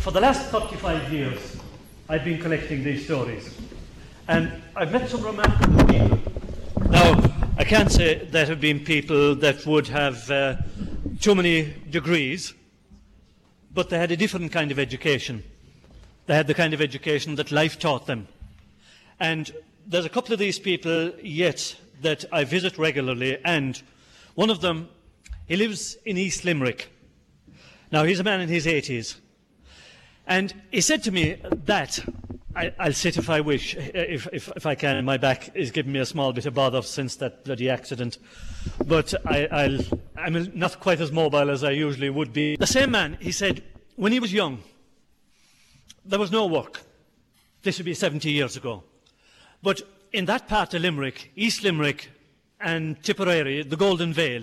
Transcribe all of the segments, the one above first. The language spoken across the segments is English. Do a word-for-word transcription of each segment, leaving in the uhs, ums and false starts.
for the last thirty-five years, I've been collecting these stories. And I've met some remarkable people. Now, I can't say there have been people that would have uh, too many degrees, but they had a different kind of education. They had the kind of education that life taught them. And there's a couple of these people yet that I visit regularly, and one of them, he lives in East Limerick. Now, he's a man in his eighties. And he said to me that, I, I'll sit if I wish, if, if, if I can. My back is giving me a small bit of bother since that bloody accident. But I, I'll, I'm not quite as mobile as I usually would be. The same man, he said, when he was young, there was no work. This would be seventy years ago. But in that part of Limerick, East Limerick and Tipperary, the Golden Vale,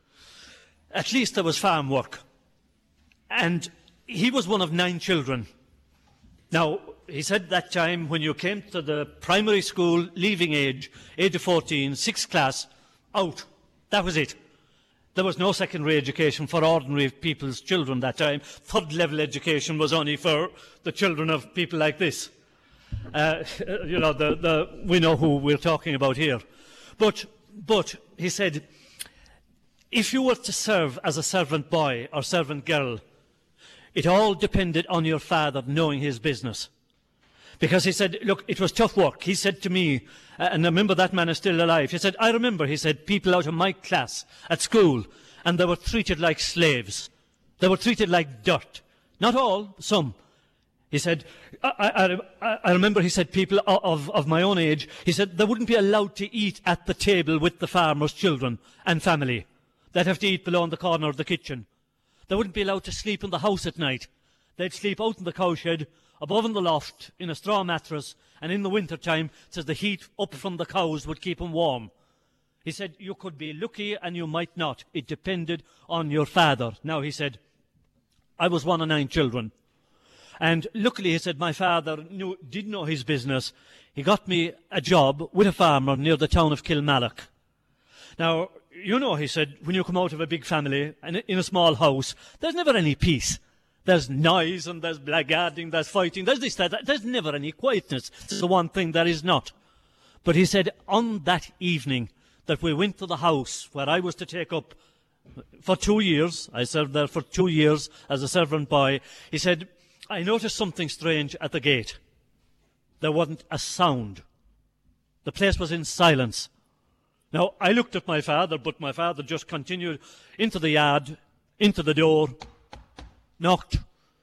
at least there was farm work. And he was one of nine children. Now, he said that time when you came to the primary school leaving age, age of fourteen, sixth class, out. That was it. There was no secondary education for ordinary people's children that time. Third level education was only for the children of people like this. Uh, you know, the, the, we know who we're talking about here. But, but, he said, if you were to serve as a servant boy or servant girl, it all depended on your father knowing his business. Because he said, look, it was tough work. He said to me, uh, and I remember that man is still alive, he said, I remember, he said, people out of my class at school, and they were treated like slaves. They were treated like dirt. Not all, some. He said, I, I, I remember, he said, people of, of my own age, he said, they wouldn't be allowed to eat at the table with the farmer's children and family. They'd have to eat below in the corner of the kitchen. They wouldn't be allowed to sleep in the house at night. They'd sleep out in the cowshed, above in the loft, in a straw mattress, and in the winter time, says the heat up from the cows would keep them warm. He said, you could be lucky and you might not. It depended on your father. Now, he said, I was one of nine children. And luckily, he said, my father knew, did know his business. He got me a job with a farmer near the town of Kilmallock. Now, you know, he said, when you come out of a big family and in a small house, there's never any peace. There's noise and there's blackguarding, there's fighting, there's this, that, there's never any quietness. It's the one thing there is not. But he said, on that evening that we went to the house where I was to take up for two years, I served there for two years as a servant boy, he said, I noticed something strange at the gate. There wasn't a sound. The place was in silence. Now, I looked at my father, but my father just continued into the yard, into the door, knocked,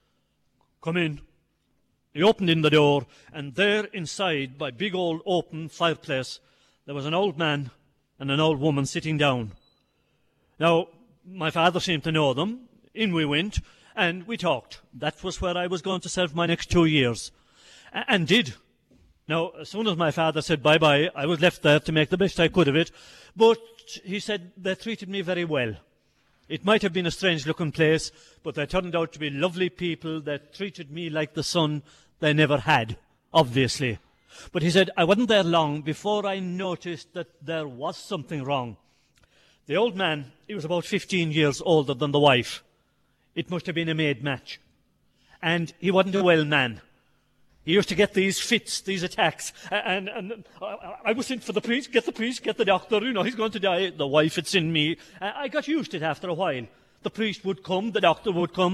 come in. He opened in the door, and there inside, by big old open fireplace, there was an old man and an old woman sitting down. Now, my father seemed to know them. In we went, and we talked. That was where I was going to serve my next two years, A- and did. Now, as soon as my father said bye-bye, I was left there to make the best I could of it. But he said they treated me very well. It might have been a strange-looking place, but they turned out to be lovely people that treated me like the son they never had, obviously. But he said, I wasn't there long before I noticed that there was something wrong. The old man, he was about fifteen years older than the wife. It must have been a maid match. And he wasn't a well man. He used to get these fits, these attacks, and, and I was sent for the priest, get the priest, get the doctor, you know, he's going to die. The wife had seen me. I got used to it after a while. The priest would come, the doctor would come,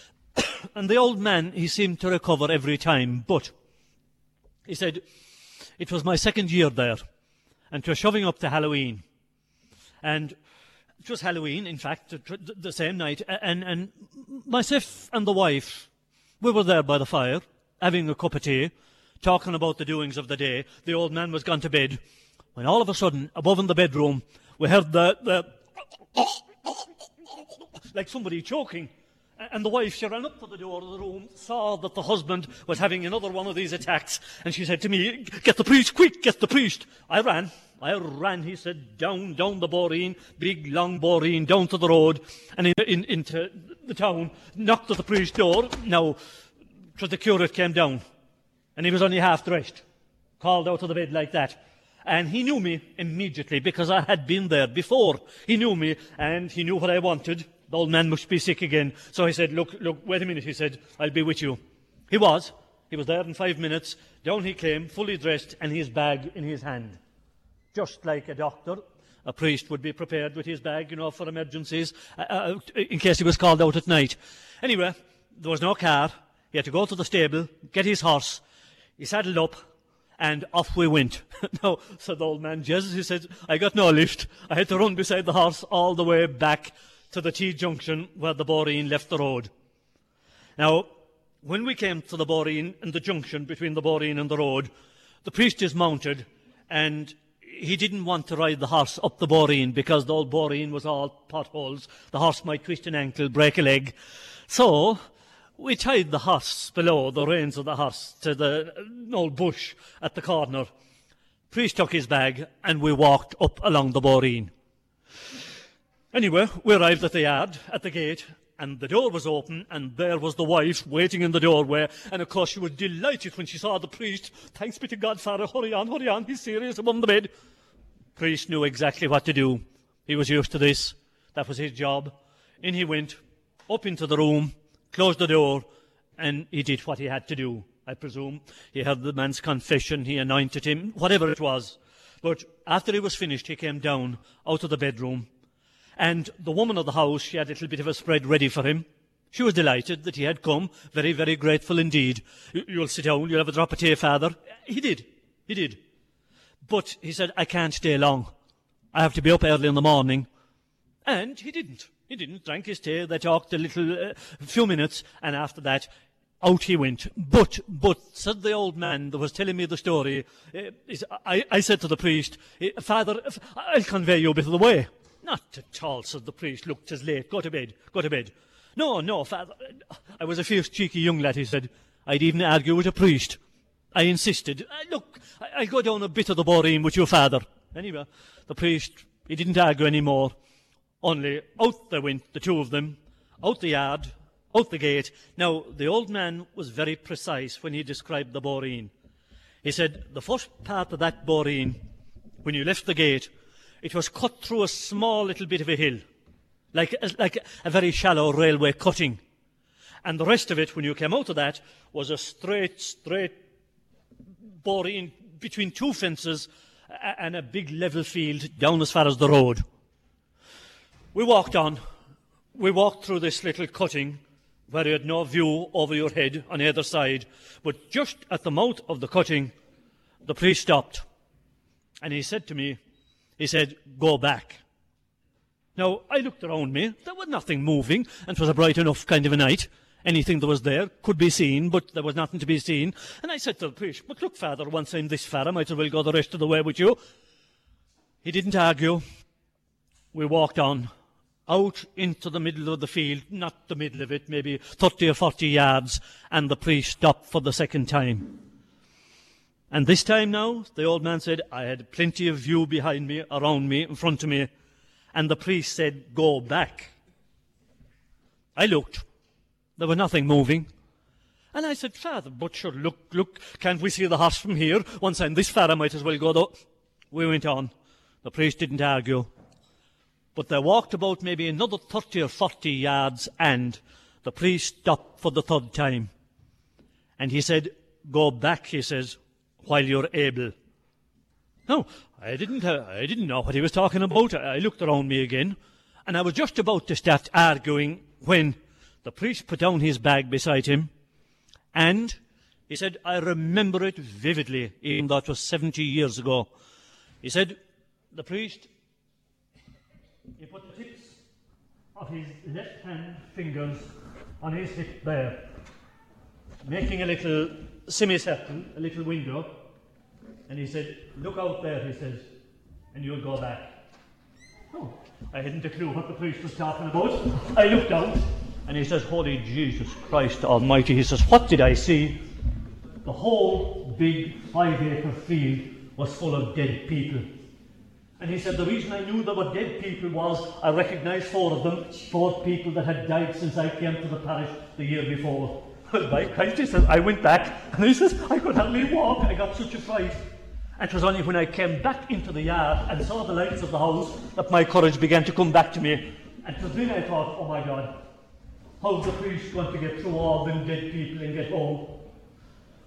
and the old man, he seemed to recover every time. But he said, it was my second year there, and it was shoving up to Halloween. And it was Halloween, in fact, the same night, and, and myself and the wife, we were there by the fire, having a cup of tea, talking about the doings of the day. The old man was gone to bed, when all of a sudden, above in the bedroom, we heard the, the like somebody choking. And the wife, she ran up to the door of the room, saw that the husband was having another one of these attacks, and she said to me, get the priest, quick, get the priest. I ran, I ran, he said, down, down the boreen, big, long boreen, down to the road, and in, in, into the town, knocked at the priest's door. Now, so the curate came down, and he was only half dressed, called out of the bed like that. And he knew me immediately, because I had been there before. He knew me, and he knew what I wanted. The old man must be sick again. So he said, look, look, wait a minute, he said, I'll be with you. He was. He was there in five minutes. Down he came, fully dressed, and his bag in his hand. Just like a doctor, a priest would be prepared with his bag, you know, for emergencies, uh, uh, in case he was called out at night. Anyway, there was no car. He had to go to the stable, get his horse. He saddled up, and off we went. Now, said the old man, Jesus, he said, I got no lift. I had to run beside the horse all the way back to the T-junction where the Boreen left the road. Now, when we came to the Boreen and the junction between the Boreen and the road, the priest is mounted, and he didn't want to ride the horse up the Boreen because the old Boreen was all potholes. The horse might twist an ankle, break a leg. So we tied the horse below, the reins of the horse, to the old bush at the corner. Priest took his bag, and we walked up along the Boreen. Anyway, we arrived at the yard, at the gate, and the door was open, and there was the wife waiting in the doorway. And, of course, she was delighted when she saw the priest. Thanks be to God, Father, hurry on, hurry on, he's serious above the bed. Priest knew exactly what to do. He was used to this. That was his job. In he went, up into the room, closed the door, and he did what he had to do, I presume. He had the man's confession, he anointed him, whatever it was. But after he was finished, he came down out of the bedroom. And the woman of the house, she had a little bit of a spread ready for him. She was delighted that he had come, very, very grateful indeed. You'll sit down, you'll have a drop of tea, Father. He did, he did. But he said, I can't stay long. I have to be up early in the morning. And he didn't. He didn't. Drank his tea, they talked a little, a uh, few minutes, and after that, out he went. But, but, said the old man that was telling me the story, uh, I, I said to the priest, Father, I'll convey you a bit of the way. Not at all, said the priest. Look, 'tis late. Go to bed. Go to bed. No, no, Father. I was a fierce, cheeky young lad, he said. I'd even argue with a priest. I insisted. Uh, look, I'll go down a bit of the Boreen with you, Father. Anyway, the priest, he didn't argue any more. Only out they went, the two of them, out the yard, out the gate. Now, the old man was very precise when he described the Boreen. He said, the first part of that Boreen, when you left the gate, it was cut through a small little bit of a hill, like, like a very shallow railway cutting. And the rest of it, when you came out of that, was a straight, straight Boreen between two fences and a big level field down as far as the road. We walked on. We walked through this little cutting where you had no view over your head on either side. But just at the mouth of the cutting, the priest stopped. And he said to me, he said, go back. Now, I looked around me. There was nothing moving, and it was a bright enough kind of a night. Anything that was there could be seen, but there was nothing to be seen. And I said to the priest, but look, Father, once I'm this far, I might as well go the rest of the way with you. He didn't argue. We walked on, out into the middle of the field, not the middle of it, maybe thirty or forty yards, and the priest stopped for the second time. And this time now, the old man said, I had plenty of view behind me, around me, in front of me, and the priest said, go back. I looked. There was nothing moving. And I said, Father, but sure, look, look, can't we see the horse from here? Once I'm this far, I might as well go though. We went on. The priest didn't argue. But they walked about maybe another thirty or forty yards, and the priest stopped for the third time. And he said, go back, he says, while you're able. No, I didn't, uh, I didn't know what he was talking about. I looked around me again, and I was just about to start arguing when the priest put down his bag beside him, and he said, I remember it vividly, even though it was seventy years ago. He said, the priest, he put the tips of his left-hand fingers on his hip there, making a little semicircle, a little window, and he said, look out there, he says, and you'll go back. Oh, I hadn't a clue what the priest was talking about. I looked out, and he says, Holy Jesus Christ Almighty, he says, what did I see? The whole big five-acre field was full of dead people. And he said, the reason I knew there were dead people was I recognised four of them, four people that had died since I came to the parish the year before. Well, by Christ, he says, I went back, and he says, I could hardly walk, I got such a fright. And it was only when I came back into the yard and saw the lights of the house that my courage began to come back to me. And it was then I thought, oh my God, how's the priest going to get through all them dead people and get home?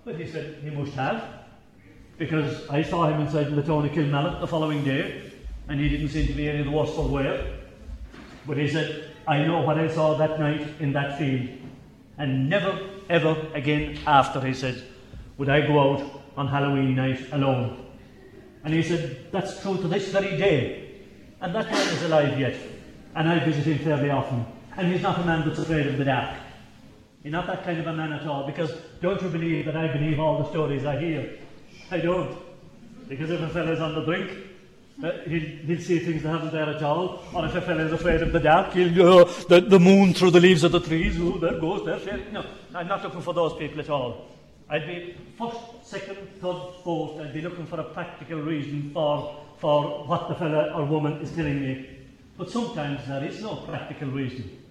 But he said he must have, because I saw him inside the town of Kilmallock the following day, and he didn't seem to be any the worse for wear. But he said, I know what I saw that night in that field, and never, ever again after, he said, would I go out on Halloween night alone. And he said, that's true to this very day. And that man is alive yet, and I visit him fairly often. And he's not a man that's afraid of the dark. He's not that kind of a man at all, because don't you believe that I believe all the stories I hear? I don't. Because if a fella's on the brink, uh, he'll, he'll see things that haven't there at all. Or if a fella's afraid of the dark, he'll go, the, the moon through the leaves of the trees, oh, there goes, there. No, I'm not looking for those people at all. I'd be first, second, third, fourth, I'd be looking for a practical reason for, for what the fella or woman is telling me. But sometimes there is no practical reason.